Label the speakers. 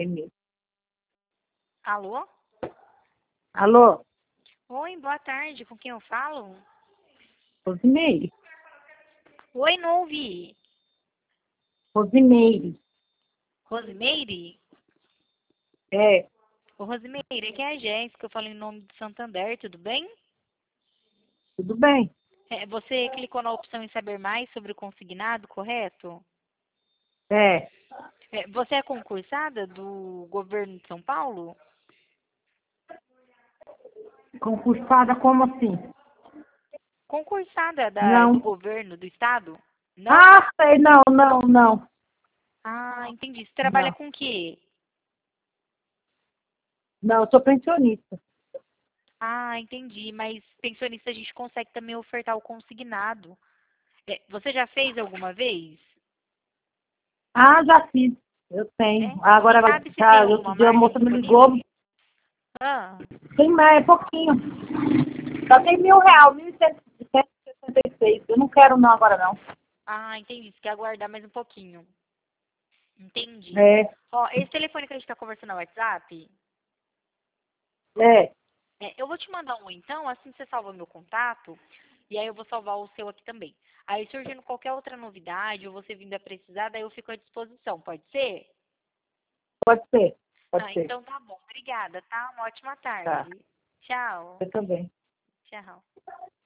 Speaker 1: tem mesmo.
Speaker 2: Alô?
Speaker 1: Alô,
Speaker 2: Oi, boa tarde. Com quem eu falo?
Speaker 1: Rosimeire?
Speaker 2: Oi, não ouvi.
Speaker 1: Rosimeire.
Speaker 2: Rosimeire?
Speaker 1: É,
Speaker 2: Ô, Rosimeire, aqui é a Jéssica. Eu falo em nome do Santander, tudo bem?
Speaker 1: tudo bem?
Speaker 2: Você clicou na opção em saber mais sobre o consignado, correto?
Speaker 1: É,
Speaker 2: Você é concursada do governo de São Paulo?
Speaker 1: concursada como assim?
Speaker 2: Concursada do
Speaker 1: Não.
Speaker 2: governo do estado? Não?
Speaker 1: Ah, sei, não.
Speaker 2: Ah, entendi. Você trabalha
Speaker 1: Não,
Speaker 2: com o quê?
Speaker 1: não, eu sou pensionista.
Speaker 2: Ah, entendi. Mas pensionista a gente consegue também ofertar o consignado. Você já fez alguma vez?
Speaker 1: Ah, já fiz, eu tenho.
Speaker 2: É?
Speaker 1: Agora,
Speaker 2: E sabe se tem
Speaker 1: tá,
Speaker 2: alguma
Speaker 1: outro dia a
Speaker 2: margem
Speaker 1: moça me ligou,
Speaker 2: disponível? Ah,
Speaker 1: tem mais, é pouquinho. Só tem R$ 1.000, 1.166. Eu não quero não agora não.
Speaker 2: entendi. Você quer aguardar mais um pouquinho. Entendi.
Speaker 1: É,
Speaker 2: Ó, esse telefone que a gente está conversando no WhatsApp,
Speaker 1: é,
Speaker 2: eu vou te mandar um então, assim você salva meu contato, e aí eu vou salvar o seu aqui também. Aí surgindo qualquer outra novidade, ou você vindo a precisar, daí eu fico à disposição, pode ser?
Speaker 1: pode ser, pode ser.
Speaker 2: Então tá bom. Obrigada, tá? Uma ótima
Speaker 1: Tá,
Speaker 2: tarde. Tchau.
Speaker 1: eu também.
Speaker 2: Tchau.